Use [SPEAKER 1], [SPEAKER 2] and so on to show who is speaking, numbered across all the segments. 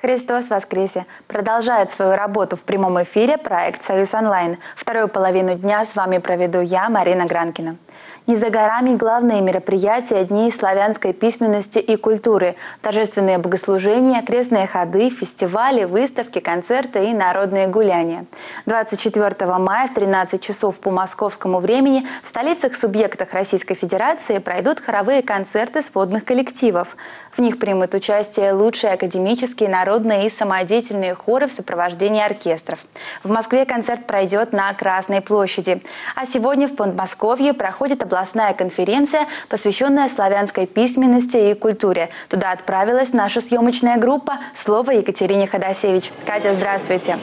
[SPEAKER 1] Христос воскресе! Продолжает свою работу в прямом эфире проект «Союз онлайн». Вторую половину дня с вами проведу я, Марина Гранкина. Не за горами главные мероприятия Дней славянской письменности и культуры. Торжественные богослужения, крестные ходы, фестивали, выставки, концерты и народные гуляния. 24 мая в 13 часов по московскому времени в столицах-субъектах Российской Федерации пройдут хоровые концерты сводных коллективов. В них примут участие лучшие академические, народные и самодеятельные хоры в сопровождении оркестров. В Москве концерт пройдет на Красной площади. А сегодня в Подмосковье проходит областная конференция, посвященная славянской письменности и культуре. Туда отправилась наша съемочная группа. Слово Екатерине Ходосевич. Катя, здравствуйте.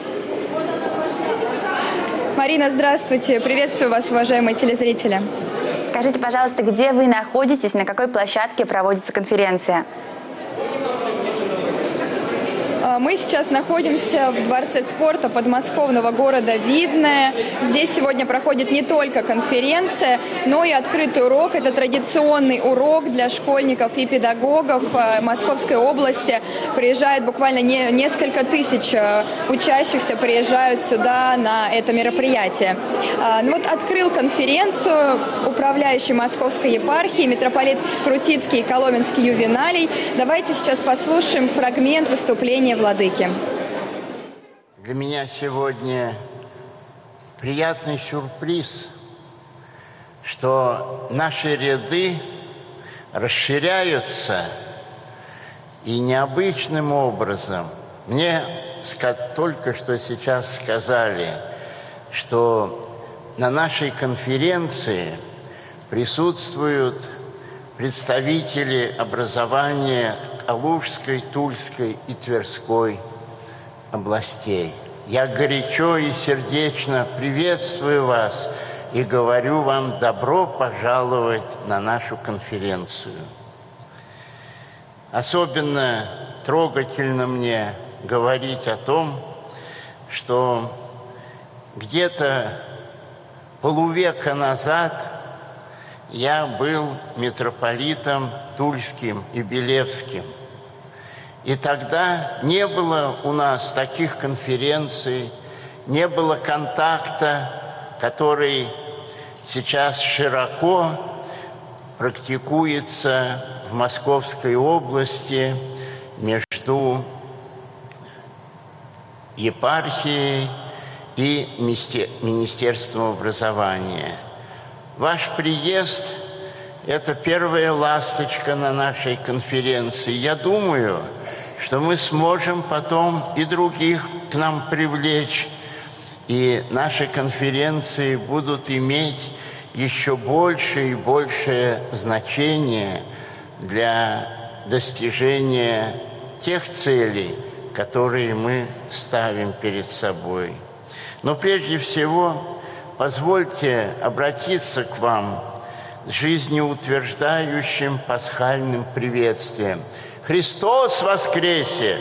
[SPEAKER 2] Марина, здравствуйте. Приветствую вас, уважаемые телезрители.
[SPEAKER 1] Скажите, пожалуйста, где вы находитесь, на какой площадке проводится конференция?
[SPEAKER 2] Мы сейчас находимся в Дворце спорта подмосковного города Видное. Здесь сегодня проходит не только конференция, но и открытый урок. Это традиционный урок для школьников и педагогов Московской области. Приезжает буквально несколько тысяч учащихся, приезжают сюда на это мероприятие. Ну вот открыл конференцию управляющий Московской епархии митрополит Крутицкий и Коломенский Ювеналий. Давайте сейчас послушаем фрагмент выступления владыки.
[SPEAKER 3] Для меня сегодня приятный сюрприз, что наши ряды расширяются и необычным образом. Мне только что сейчас сказали, что на нашей конференции присутствуют представители образования Калужской, Тульской и Тверской областей. Я горячо и сердечно приветствую вас и говорю вам добро пожаловать на нашу конференцию. Особенно трогательно мне говорить о том, что где-то полувека назад я был митрополитом Тульским и Белевским. И тогда не было у нас таких конференций, не было контакта, который сейчас широко практикуется в Московской области между епархией и Министерством образования. Ваш приезд – это первая ласточка на нашей конференции. Я думаю, что мы сможем потом и других к нам привлечь, и наши конференции будут иметь еще больше и большее значение для достижения тех целей, которые мы ставим перед собой. Но прежде всего, позвольте обратиться к вам с жизнеутверждающим пасхальным приветствием. Христос воскресе!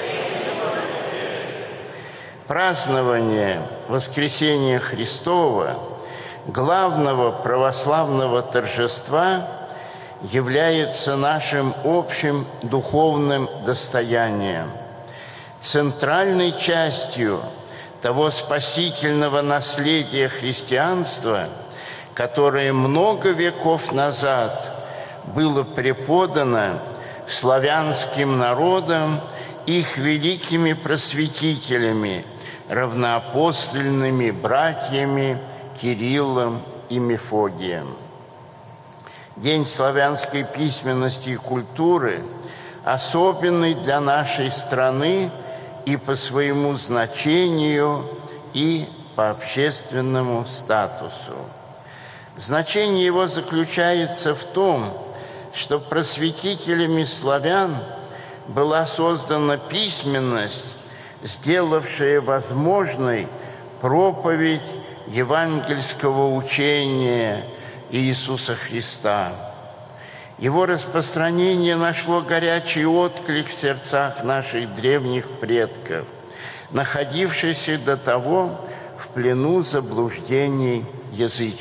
[SPEAKER 3] Празднование Воскресения Христова, главного православного торжества, является нашим общим духовным достоянием. Центральной частью того спасительного наследия христианства, которое много веков назад было преподано славянским народам их великими просветителями, равноапостольными братьями Кириллом и Мефодием. День славянской письменности и культуры особенный для нашей страны и по своему значению, и по общественному статусу. Значение его заключается в том, что просветителями славян была создана письменность, сделавшая возможной проповедь евангельского учения Иисуса Христа. Его распространение нашло горячий отклик в сердцах наших древних предков, находившихся до того в плену заблуждений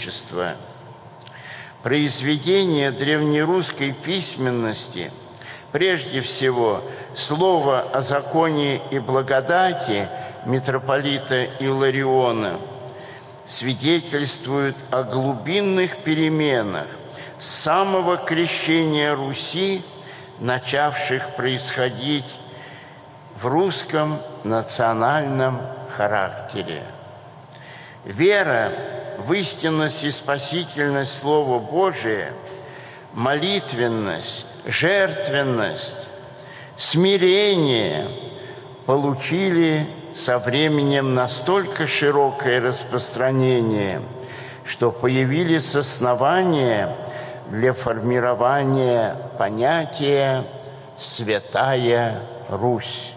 [SPEAKER 3] язычества. Произведения древнерусской письменности Прежде всего, слово о законе и благодати митрополита Иллариона свидетельствует о глубинных переменах с самого крещения Руси, начавших происходить в русском национальном характере. Вера в истинность и спасительность Слова Божия, молитвенность, жертвенность, смирение получили со временем настолько широкое распространение, что появились основания для формирования понятия «Святая Русь».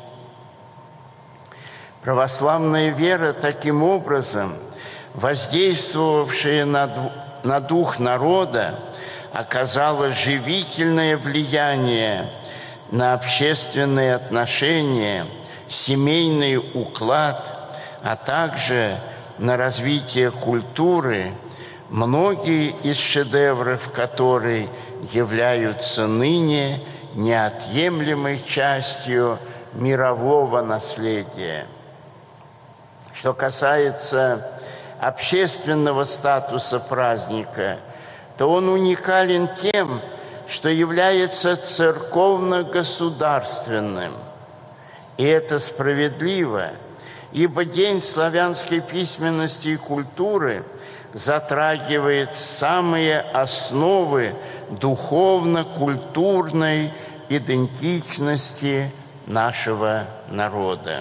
[SPEAKER 3] Православная вера, таким образом, воздействовавшая на дух народа, оказала живительное влияние на общественные отношения, семейный уклад, а также на развитие культуры, многие из шедевров которой являются ныне неотъемлемой частью мирового наследия. Что касается общественного статуса праздника, то он уникален тем, что является церковно-государственным. И это справедливо, ибо День славянской письменности и культуры затрагивает самые основы духовно-культурной идентичности нашего народа.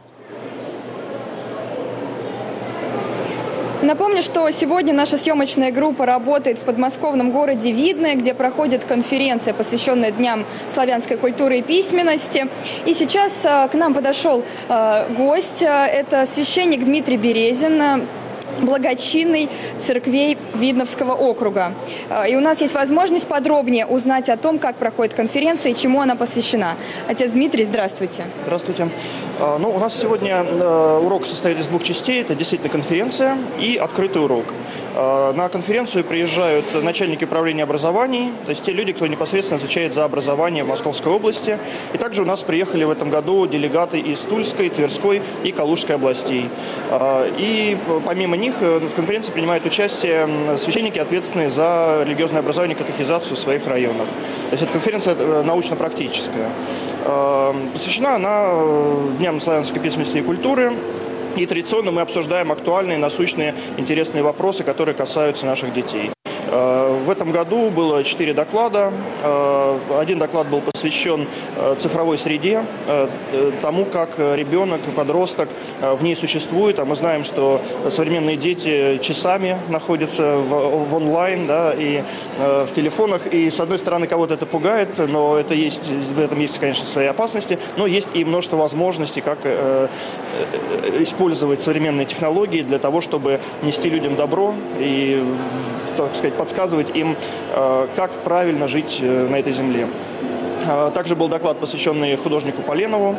[SPEAKER 2] Напомню, что сегодня наша съемочная группа работает в подмосковном городе Видное, где проходит конференция, посвященная Дням славянской культуры и письменности. И сейчас к нам подошел гость. Это священник Дмитрий Березин, благочинный церквей Видновского округа. И у нас есть возможность подробнее узнать о том, как проходит конференция и чему она посвящена. Отец Дмитрий, здравствуйте.
[SPEAKER 4] Здравствуйте. У нас сегодня урок состоит из двух частей. Это действительно конференция и открытый урок. На конференцию приезжают начальники управления образований, то есть те люди, кто непосредственно отвечает за образование в Московской области. И также у нас приехали в этом году делегаты из Тульской, Тверской и Калужской областей. И помимо них в конференции принимают участие священники, ответственные за религиозное образование и катехизацию в своих районах. То есть эта конференция научно-практическая. Посвящена она Дням славянской письменности и культуры. И традиционно мы обсуждаем актуальные, насущные, интересные вопросы, которые касаются наших детей. В этом году было 4 доклада. Один доклад был посвящен цифровой среде, тому, как ребенок, подросток в ней существует. А мы знаем, что современные дети часами находятся в онлайн, да, и в телефонах. И, с одной стороны, кого-то это пугает, но в этом есть, конечно, свои опасности. Но есть и множество возможностей, как использовать современные технологии для того, чтобы нести людям добро и, так сказать, подсказывать им, как правильно жить на этой земле. Также был доклад, посвященный художнику Поленову,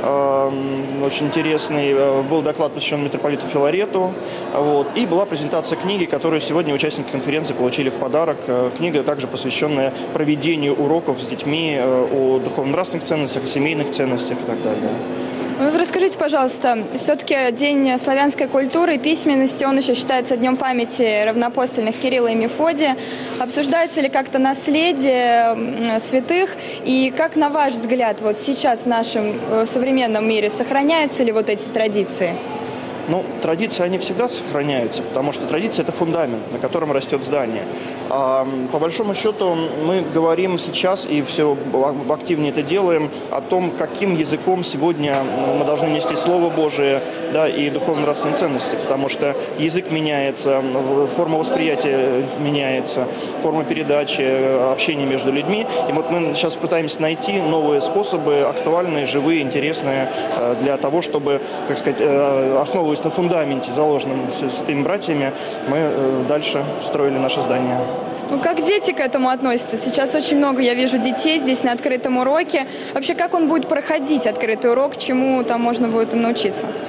[SPEAKER 4] очень интересный. Был доклад, посвященный митрополиту Филарету. И была презентация книги, которую сегодня участники конференции получили в подарок. Книга также посвященная проведению уроков с детьми о духовно-нравственных ценностях, о семейных ценностях и так далее.
[SPEAKER 2] Расскажите, пожалуйста, все-таки День славянской культуры и письменности, он еще считается Днем памяти равноапостольных Кирилла и Мефодия. Обсуждается ли как-то наследие святых? И как, на ваш взгляд, вот сейчас в нашем современном мире сохраняются ли вот эти традиции?
[SPEAKER 4] Традиции, они всегда сохраняются, потому что традиция – это фундамент, на котором растет здание. По большому счету мы говорим сейчас, и все активнее это делаем, о том, каким языком сегодня мы должны нести Слово Божие, да, и духовно-нравственные ценности, потому что язык меняется, форма восприятия меняется, форма передачи, общения между людьми. И вот мы сейчас пытаемся найти новые способы, актуальные, живые, интересные, для того, чтобы, так сказать, основываясь на фундаменте, заложенном святыми братьями, мы дальше строили наше здание.
[SPEAKER 2] Как дети к этому относятся? Сейчас очень много, я вижу, детей здесь на открытом уроке. Вообще, как он будет проходить, открытый урок, чему там можно будет им научиться?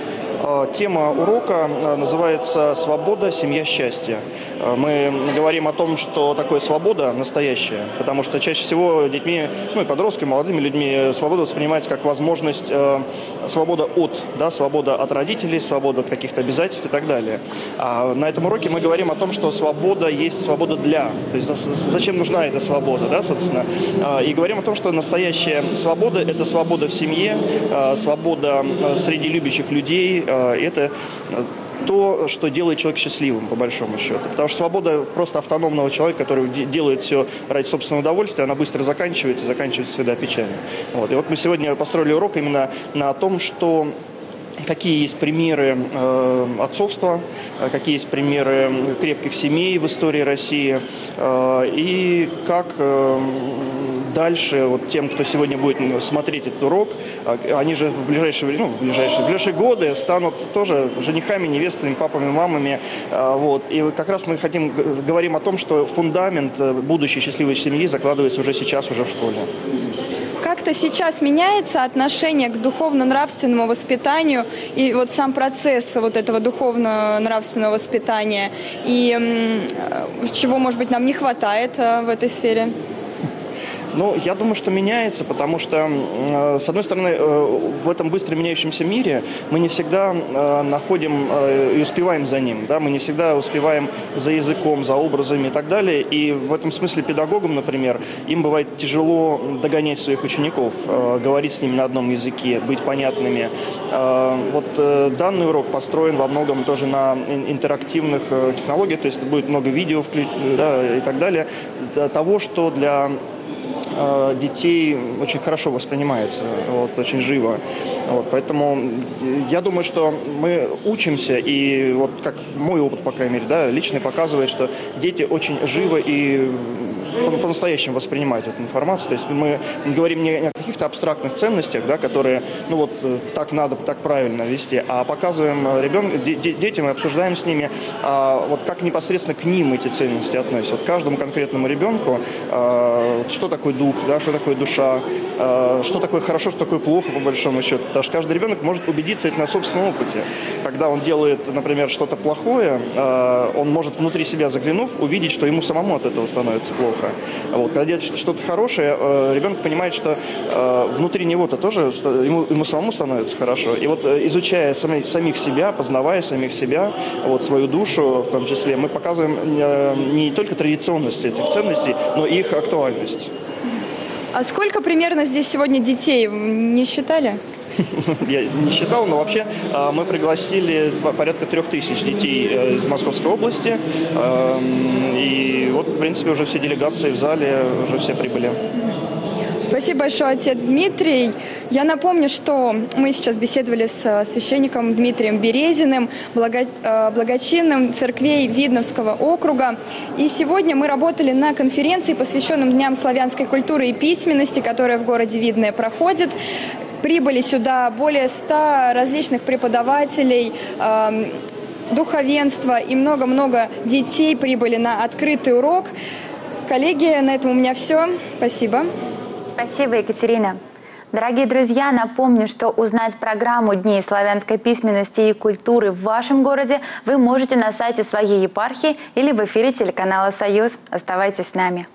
[SPEAKER 4] Тема урока называется «Свобода, семья, счастье». Мы говорим о том, что такое свобода настоящая, потому что чаще всего детьми, ну и подростками, молодыми людьми свобода воспринимается как возможность, свобода от родителей, свобода от каких-то обязательств и так далее. А на этом уроке мы говорим о том, что свобода есть свобода для. То есть зачем нужна эта свобода, да, собственно. И говорим о том, что настоящая свобода – это свобода в семье, свобода среди любящих людей, это то, что делает человека счастливым, по большому счету. Потому что свобода просто автономного человека, который делает все ради собственного удовольствия, она быстро заканчивается всегда печально. Вот. И вот мы сегодня построили урок именно на том, что какие есть примеры отцовства, какие есть примеры крепких семей в истории России, и как дальше вот тем, кто сегодня будет смотреть этот урок, они же в ближайшие годы станут тоже женихами, невестами, папами, мамами. Вот. И как раз мы говорим о том, что фундамент будущей счастливой семьи закладывается уже сейчас, уже в школе.
[SPEAKER 2] Как-то сейчас меняется отношение к духовно-нравственному воспитанию и вот сам процесс вот этого духовно-нравственного воспитания, и чего, может быть, нам не хватает в этой сфере?
[SPEAKER 4] Ну, я думаю, что меняется, потому что, с одной стороны, в этом быстро меняющемся мире мы не всегда находим и успеваем за ним, да, мы не всегда успеваем за языком, за образами и так далее, и в этом смысле педагогам, например, им бывает тяжело догонять своих учеников, говорить с ними на одном языке, быть понятными. Вот данный урок построен во многом тоже на интерактивных технологиях, то есть будет много видео, да, и так далее, того, что для детей очень хорошо воспринимается, вот, очень живо. Вот, поэтому я думаю, что мы учимся, и вот как мой опыт, по крайней мере, да, личный показывает, что дети очень живо и по-настоящему воспринимают эту информацию. То есть мы говорим не о каких-то абстрактных ценностях, да, которые, ну вот, так надо, так правильно вести, а показываем детям и обсуждаем с ними, вот как непосредственно к ним эти ценности относятся. Вот каждому конкретному ребенку, что такое дух, да, что такое душа, что такое хорошо, что такое плохо, по большому счету. Потому что каждый ребенок может убедиться это на собственном опыте. Когда он делает, например, что-то плохое, он может внутри себя заглянув, увидеть, что ему самому от этого становится плохо. Вот. Когда делает что-то хорошее, ребенок понимает, что внутри него-то тоже ему самому становится хорошо. И вот изучая самих себя, познавая самих себя, вот, свою душу в том числе, мы показываем не только традиционность этих ценностей, но и их актуальность.
[SPEAKER 2] А сколько примерно здесь сегодня детей? Не считали?
[SPEAKER 4] Я не считал, но вообще мы пригласили порядка 3000 детей из Московской области. И вот, в принципе, уже все делегации в зале, уже все прибыли.
[SPEAKER 2] Спасибо большое, отец Дмитрий. Я напомню, что мы сейчас беседовали с священником Дмитрием Березиным, благочинным церквей Видновского округа. И сегодня мы работали на конференции, посвященной Дням славянской культуры и письменности, которая в городе Видное проходит. Прибыли сюда более 100 различных преподавателей, духовенства и много-много детей прибыли на открытый урок. Коллеги, на этом у меня все. Спасибо.
[SPEAKER 1] Спасибо, Екатерина. Дорогие друзья, напомню, что узнать программу Дней славянской письменности и культуры в вашем городе вы можете на сайте своей епархии или в эфире телеканала «Союз». Оставайтесь с нами.